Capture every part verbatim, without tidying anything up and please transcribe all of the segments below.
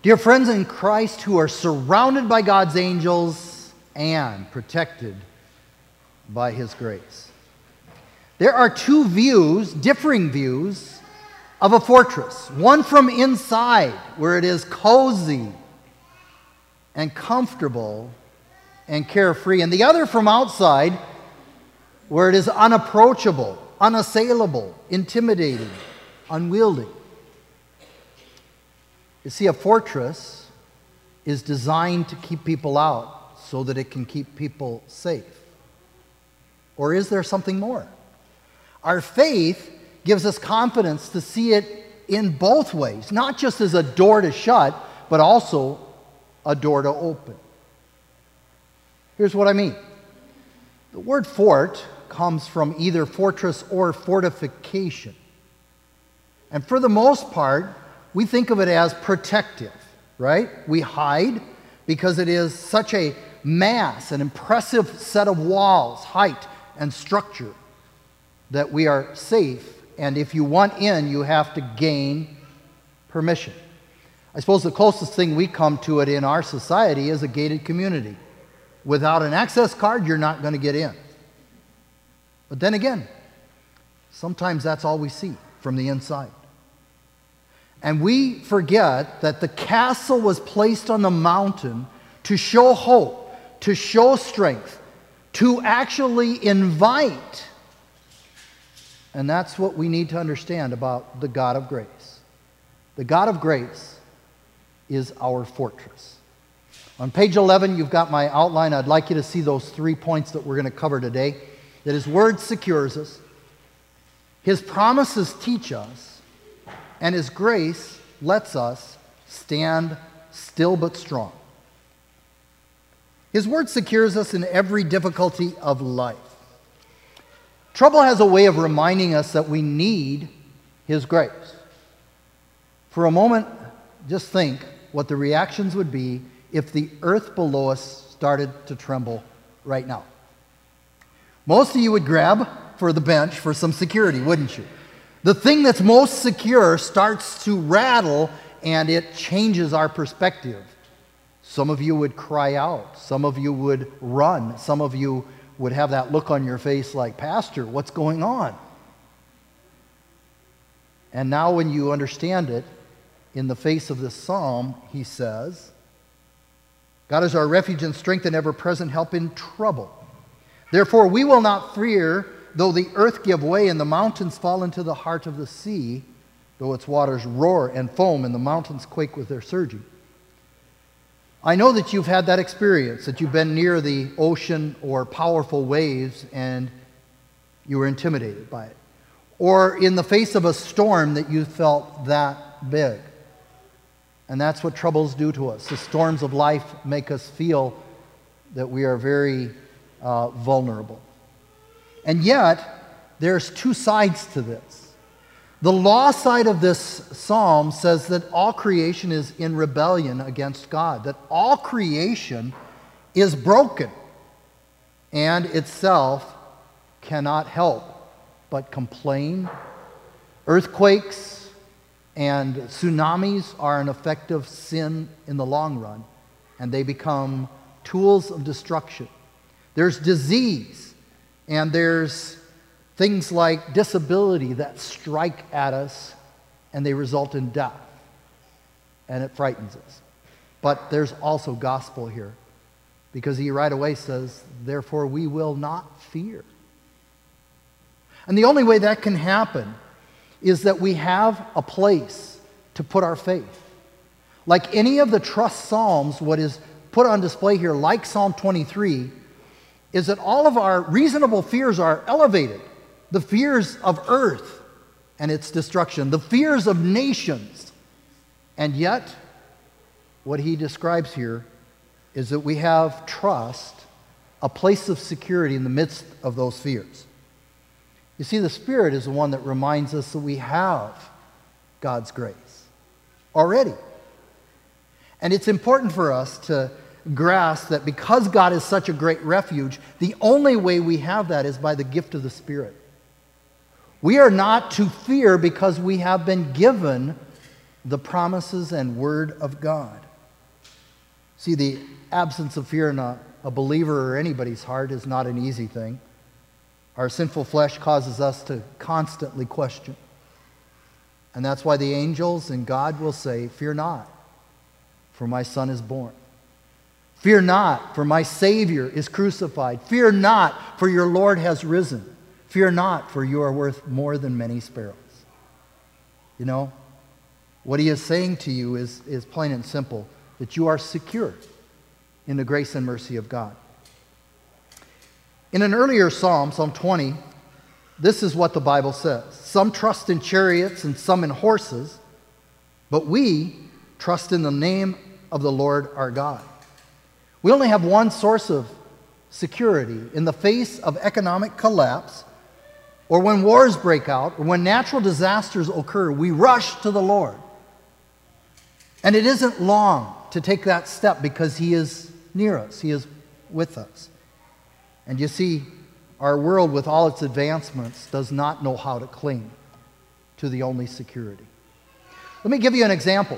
Dear friends in Christ who are surrounded by God's angels and protected by His grace. There are two views, differing views, of a fortress. One from inside, where it is cozy and comfortable and carefree, and the other from outside, where it is unapproachable, unassailable, intimidating, unwieldy. You see, a fortress is designed to keep people out so that it can keep people safe. Or is there something more? Our faith gives us confidence to see it in both ways, not just as a door to shut, but also a door to open. Here's what I mean. The word fort comes from either fortress or fortification. And for the most part, we think of it as protective, right? We hide because it is such a mass, an impressive set of walls, height, and structure that we are safe. And if you want in, you have to gain permission. I suppose the closest thing we come to it in our society is a gated community. Without an access card, you're not going to get in. But then again, sometimes that's all we see from the inside. And we forget that the castle was placed on the mountain to show hope, to show strength, to actually invite. And that's what we need to understand about the God of grace. The God of grace is our fortress. On page eleven, you've got my outline. I'd like you to see those three points that we're going to cover today. That His Word secures us, His promises teach us, and His grace lets us stand still but strong. His Word secures us in every difficulty of life. Trouble has a way of reminding us that we need His grace. For a moment, just think what the reactions would be if the earth below us started to tremble right now. Most of you would grab for the bench for some security, wouldn't you? The thing that's most secure starts to rattle and it changes our perspective. Some of you would cry out. Some of you would run. Some of you would have that look on your face like, Pastor, what's going on? And now when you understand it, in the face of this psalm, he says, God is our refuge and strength and ever-present help in trouble. Therefore we will not fear, though the earth give way and the mountains fall into the heart of the sea, though its waters roar and foam and the mountains quake with their surging. I know that you've had that experience, that you've been near the ocean or powerful waves and you were intimidated by it. Or in the face of a storm that you felt that big. And that's what troubles do to us. The storms of life make us feel that we are very uh, vulnerable. And yet, there's two sides to this. The law side of this psalm says that all creation is in rebellion against God, that all creation is broken and itself cannot help but complain. Earthquakes and tsunamis are an effective sin in the long run, and they become tools of destruction. There's disease, and there's things like disability that strike at us, and they result in death, and it frightens us. But there's also gospel here, because he right away says, therefore we will not fear. And the only way that can happen is that we have a place to put our faith. Like any of the trust psalms, what is put on display here, like Psalm twenty-three, is that all of our reasonable fears are elevated. The fears of earth and its destruction, the fears of nations. And yet, what he describes here is that we have trust, a place of security in the midst of those fears. You see, the Spirit is the one that reminds us that we have God's grace already. And it's important for us to grasp that because God is such a great refuge, the only way we have that is by the gift of the Spirit. We are not to fear because we have been given the promises and word of God. See, the absence of fear in a, a believer or anybody's heart is not an easy thing. Our sinful flesh causes us to constantly question. And that's why the angels and God will say, "Fear not, for my Son is born. Fear not, for my Savior is crucified. Fear not, for your Lord has risen. Fear not, for you are worth more than many sparrows." You know, what he is saying to you is, is plain and simple, that you are secure in the grace and mercy of God. In an earlier psalm, Psalm twenty, this is what the Bible says. "Some trust in chariots and some in horses, but we trust in the name of the Lord our God." We only have one source of security in the face of economic collapse, or when wars break out, or when natural disasters occur. We rush to the Lord. And it isn't long to take that step because he is near us. He is with us. And you see, our world, with all its advancements, does not know how to cling to the only security. Let me give you an example.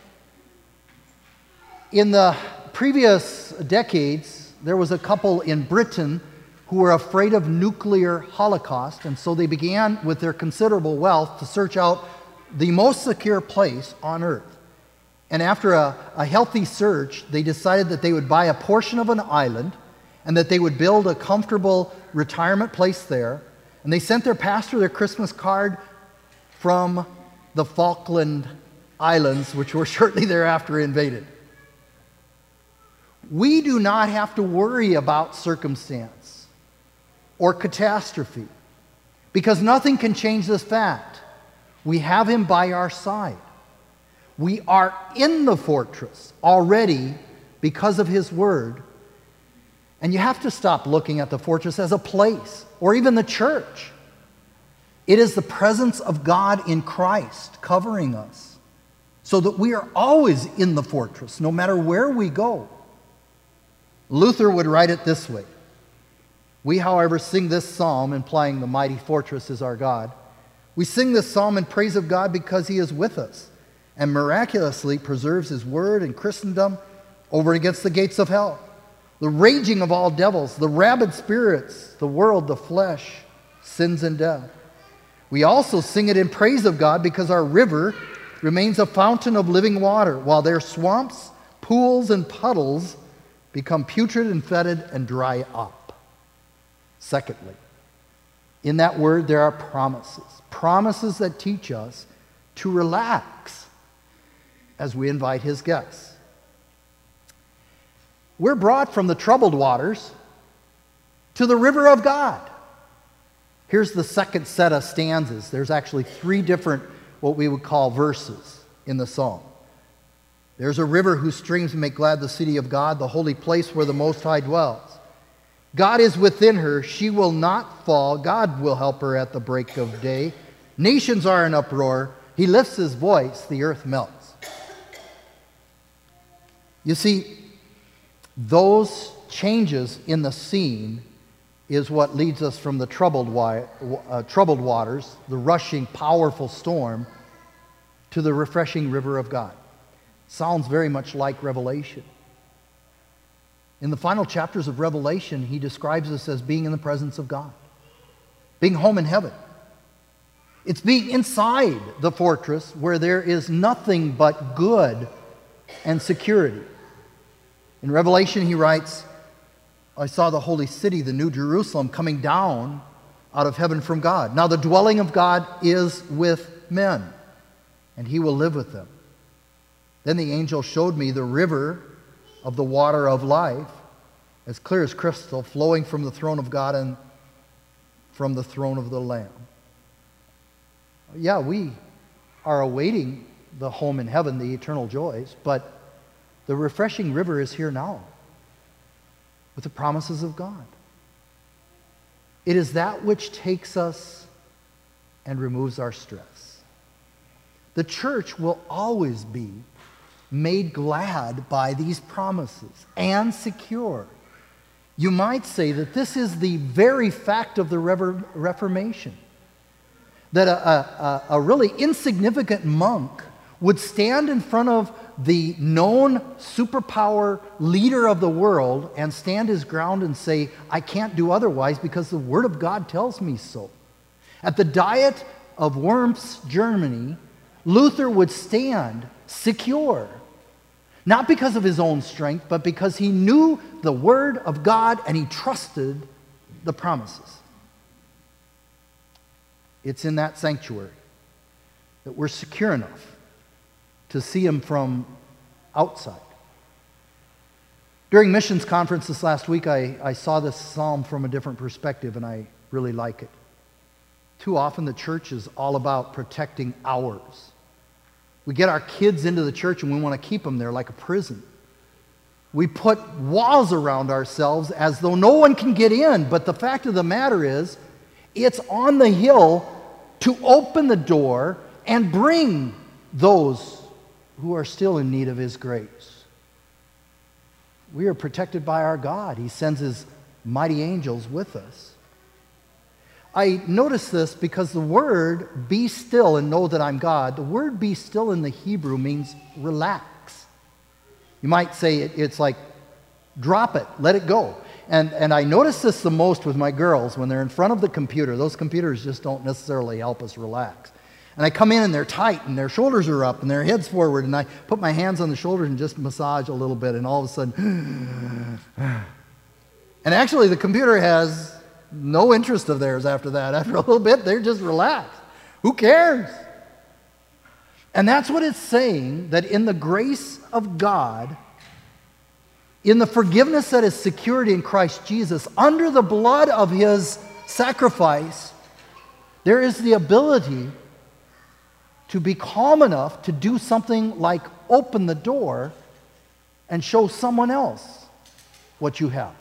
In the previous decades, there was a couple in Britain who were afraid of nuclear holocaust, and so they began, with their considerable wealth, to search out the most secure place on earth. And after a, a healthy search, they decided that they would buy a portion of an island and that they would build a comfortable retirement place there. And they sent their pastor their Christmas card from the Falkland Islands, which were shortly thereafter invaded. We do not have to worry about circumstance or catastrophe, because nothing can change this fact. We have him by our side. We are in the fortress already because of his word. And you have to stop looking at the fortress as a place or even the church. It is the presence of God in Christ covering us, so that we are always in the fortress, no matter where we go. Luther would write it this way: "We, however, sing this psalm," implying the mighty fortress is our God. "We sing this psalm in praise of God because he is with us and miraculously preserves his word in Christendom over against the gates of hell, the raging of all devils, the rabid spirits, the world, the flesh, sins and death. We also sing it in praise of God because our river remains a fountain of living water, while their swamps, pools, and puddles become putrid and fetid and dry up." Secondly, in that word there are promises. Promises that teach us to relax as we invite his guests. We're brought from the troubled waters to the river of God. Here's the second set of stanzas. There's actually three different, what we would call, verses in the psalm. "There's a river whose streams make glad the city of God, the holy place where the Most High dwells. God is within her, she will not fall. God will help her at the break of day. Nations are in uproar. He lifts his voice, the earth melts." You see, those changes in the scene is what leads us from the troubled, wi- uh, troubled waters, the rushing, powerful storm, to the refreshing river of God. Sounds very much like Revelation. In the final chapters of Revelation, he describes us as being in the presence of God, being home in heaven. It's being inside the fortress where there is nothing but good and security. In Revelation, he writes, "I saw the holy city, the new Jerusalem, coming down out of heaven from God. Now the dwelling of God is with men, and he will live with them. Then the angel showed me the river of the water of life, as clear as crystal, flowing from the throne of God and from the throne of the Lamb." Yeah, we are awaiting the home in heaven, the eternal joys, but the refreshing river is here now with the promises of God. It is that which takes us and removes our stress. The church will always be made glad by these promises and secure. You might say that this is the very fact of the Reformation, that a, a, a really insignificant monk would stand in front of the known superpower leader of the world and stand his ground and say, I can't do otherwise because the Word of God tells me so. At the Diet of Worms, Germany, Luther would stand secure, not because of his own strength, but because he knew the Word of God and he trusted the promises. It's in that sanctuary that we're secure enough to see Him from outside. During missions conference this last week, I, I saw this psalm from a different perspective, and I really like it. Too often the church is all about protecting ours. We get our kids into the church and we want to keep them there like a prison. We put walls around ourselves as though no one can get in, but the fact of the matter is, it's on the hill to open the door and bring those who are still in need of His grace. We are protected by our God. He sends His mighty angels with us. I notice this because the word, be still and know that I'm God, the word be still in the Hebrew means relax. You might say it, it's like drop it, let it go. And, and I notice this the most with my girls when they're in front of the computer. Those computers just don't necessarily help us relax. And I come in and they're tight and their shoulders are up and their head's forward, and I put my hands on the shoulders and just massage a little bit, and all of a sudden, and actually the computer has no interest of theirs after that. After a little bit, they're just relaxed. Who cares? And that's what it's saying, that in the grace of God, in the forgiveness that is secured in Christ Jesus, under the blood of His sacrifice, there is the ability to be calm enough to do something like open the door and show someone else what you have.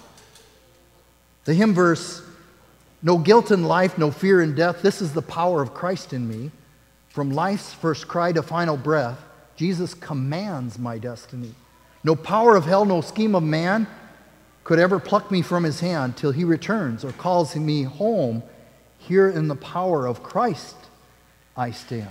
The hymn verse, no guilt in life, no fear in death, this is the power of Christ in me. From life's first cry to final breath, Jesus commands my destiny. No power of hell, no scheme of man could ever pluck me from His hand till He returns or calls me home. Here in the power of Christ I stand.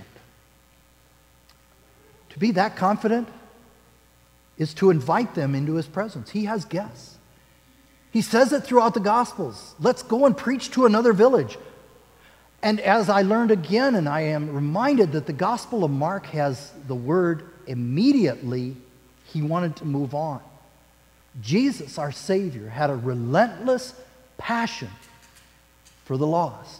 To be that confident is to invite them into His presence. He has guests. He says it throughout the Gospels. Let's go and preach to another village. And as I learned again, and I am reminded that the Gospel of Mark has the word immediately, He wanted to move on. Jesus, our Savior, had a relentless passion for the lost.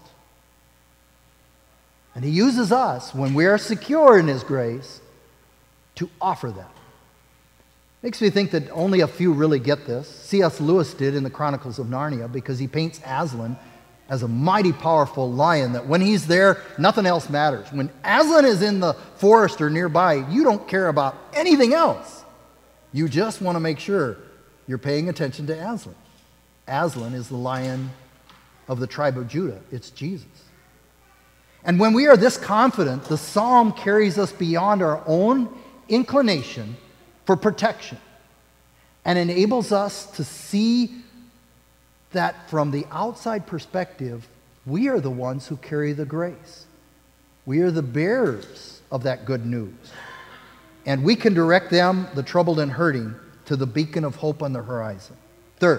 And He uses us, when we are secure in His grace, to offer that. Makes me think that only a few really get this. C S Lewis did in the Chronicles of Narnia, because he paints Aslan as a mighty powerful lion that when he's there, nothing else matters. When Aslan is in the forest or nearby, you don't care about anything else. You just want to make sure you're paying attention to Aslan. Aslan is the lion of the tribe of Judah. It's Jesus. And when we are this confident, the psalm carries us beyond our own inclination for protection and enables us to see that from the outside perspective, we are the ones who carry the grace. We are the bearers of that good news. And we can direct them, the troubled and hurting, to the beacon of hope on the horizon. Third,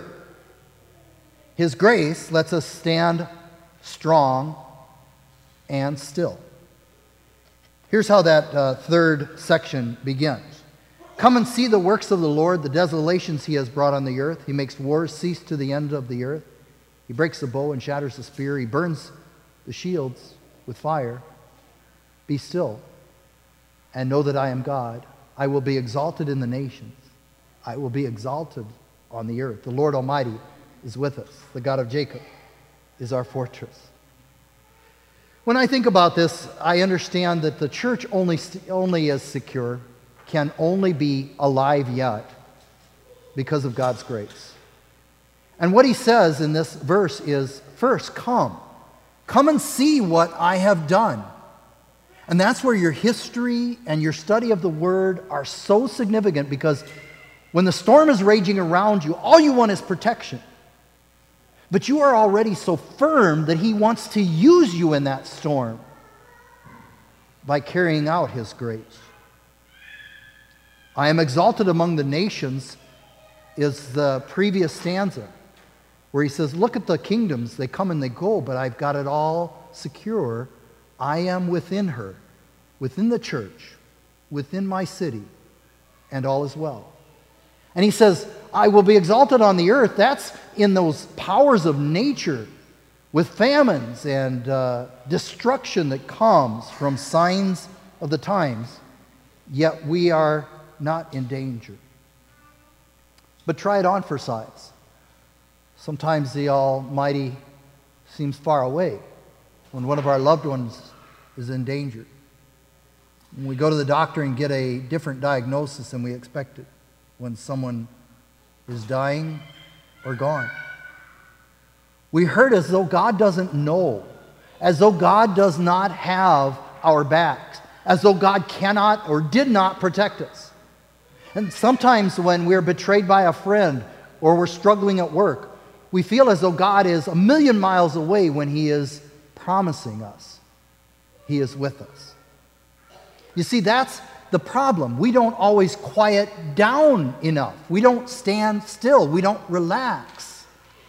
His grace lets us stand strong and still. Here's how that uh, third section begins. Come and see the works of the Lord, the desolations He has brought on the earth. He makes wars cease to the end of the earth. He breaks the bow and shatters the spear. He burns the shields with fire. Be still and know that I am God. I will be exalted in the nations. I will be exalted on the earth. The Lord Almighty is with us. The God of Jacob is our fortress. When I think about this, I understand that the church only, only is secure, can only be alive yet because of God's grace. And what he says in this verse is, first, come. Come and see what I have done. And that's where your history and your study of the Word are so significant, because when the storm is raging around you, all you want is protection. But you are already so firm that He wants to use you in that storm by carrying out His grace. I am exalted among the nations is the previous stanza where he says, look at the kingdoms, they come and they go, but I've got it all secure. I am within her, within the church, within my city, and all is well. And he says, I will be exalted on the earth. That's in those powers of nature with famines and uh, destruction that comes from signs of the times, yet we are not in danger. But try it on for size. Sometimes the Almighty seems far away when one of our loved ones is in danger. When we go to the doctor and get a different diagnosis than we expected, when someone is dying or gone. We hurt as though God doesn't know, as though God does not have our backs, as though God cannot or did not protect us. And sometimes when we're betrayed by a friend or we're struggling at work, we feel as though God is a million miles away when He is promising us He is with us. You see, that's the problem. We don't always quiet down enough. We don't stand still. We don't relax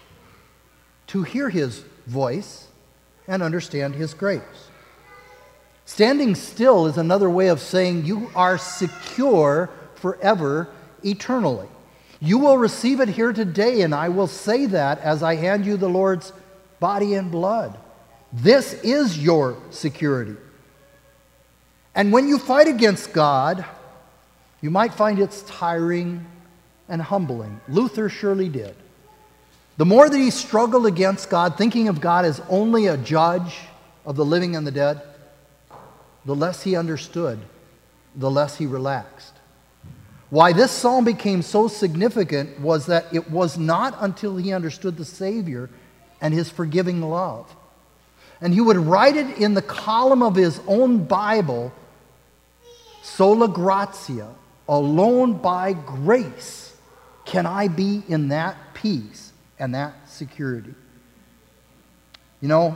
to hear His voice and understand His grace. Standing still is another way of saying you are secure forever, eternally. You will receive it here today, and I will say that as I hand you the Lord's body and blood. This is your security. And when you fight against God, you might find it's tiring and humbling. Luther surely did. The more that he struggled against God, thinking of God as only a judge of the living and the dead, the less he understood, the less he relaxed. Why this psalm became so significant was that it was not until he understood the Savior and His forgiving love. And he would write it in the column of his own Bible, sola gratia, alone by grace can I be in that peace and that security. You know,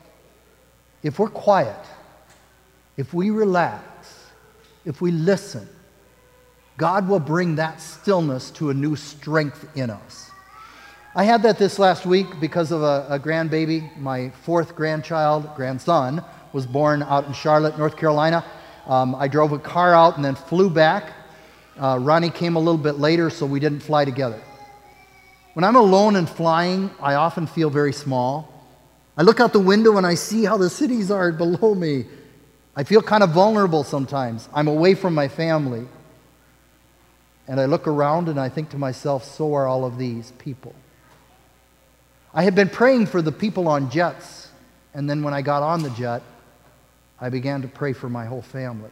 if we're quiet, if we relax, if we listen, God will bring that stillness to a new strength in us. I had that this last week because of a, a grandbaby. My fourth grandchild, grandson, was born out in Charlotte, North Carolina. Um, I drove a car out and then flew back. Uh, Ronnie came a little bit later, so we didn't fly together. When I'm alone and flying, I often feel very small. I look out the window and I see how the cities are below me. I feel kind of vulnerable sometimes. I'm away from my family. And I look around and I think to myself, so are all of these people. I had been praying for the people on jets, and then when I got on the jet, I began to pray for my whole family.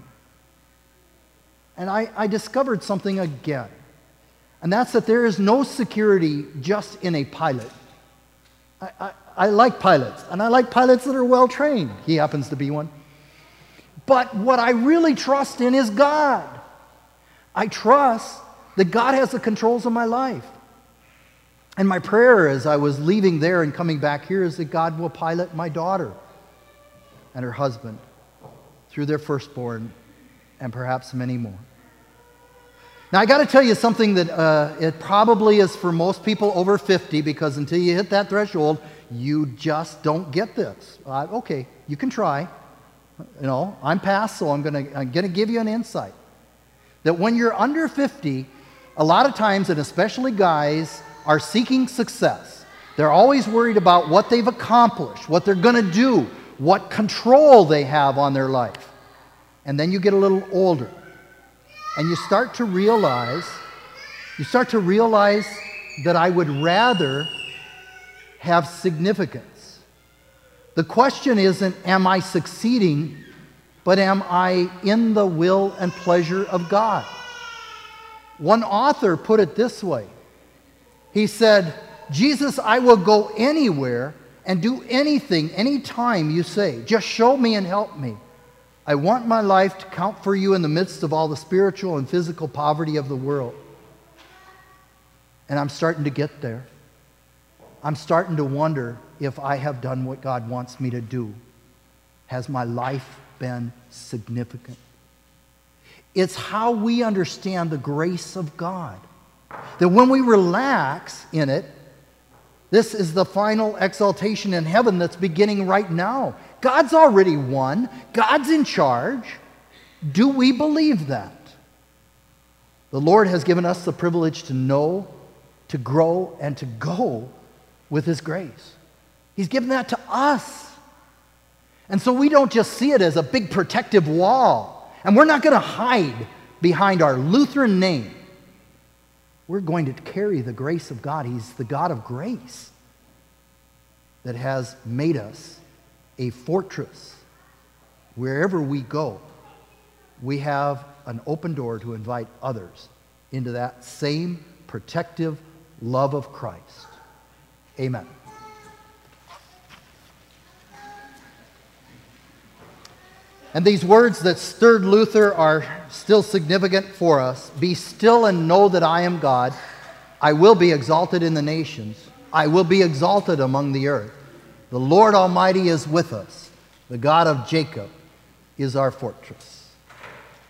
And I, I discovered something again, and that's that there is no security just in a pilot. I, I, I like pilots, and I like pilots that are well trained. He happens to be one. But what I really trust in is God. I trust that God has the controls of my life. And my prayer as I was leaving there and coming back here is that God will pilot my daughter and her husband through their firstborn and perhaps many more. Now, I got to tell you something that uh, it probably is for most people over fifty, because until you hit that threshold, you just don't get this. Uh, okay, you can try. You know, I'm past, so I'm going to I'm going to give you an insight. That when you're under fifty, a lot of times, and especially guys, are seeking success. They're always worried about what they've accomplished, what they're going to do, what control they have on their life. And then you get a little older, and you start to realize, you start to realize that I would rather have significance. The question isn't, am I succeeding, but am I in the will and pleasure of God? One author put it this way. He said, Jesus, I will go anywhere and do anything, anytime you say. Just show me and help me. I want my life to count for you in the midst of all the spiritual and physical poverty of the world. And I'm starting to get there. I'm starting to wonder if I have done what God wants me to do. Has my life been significant? It's how we understand the grace of God. That when we relax in it, this is the final exaltation in heaven that's beginning right now. God's already won. God's in charge. Do we believe that? The Lord has given us the privilege to know, to grow, and to go with His grace. He's given that to us. And so we don't just see it as a big protective wall. And we're not going to hide behind our Lutheran name. We're going to carry the grace of God. He's the God of grace that has made us a fortress. Wherever we go, we have an open door to invite others into that same protective love of Christ. Amen. And these words that stirred Luther are still significant for us. Be still and know that I am God. I will be exalted in the nations. I will be exalted among the earth. The Lord Almighty is with us. The God of Jacob is our fortress.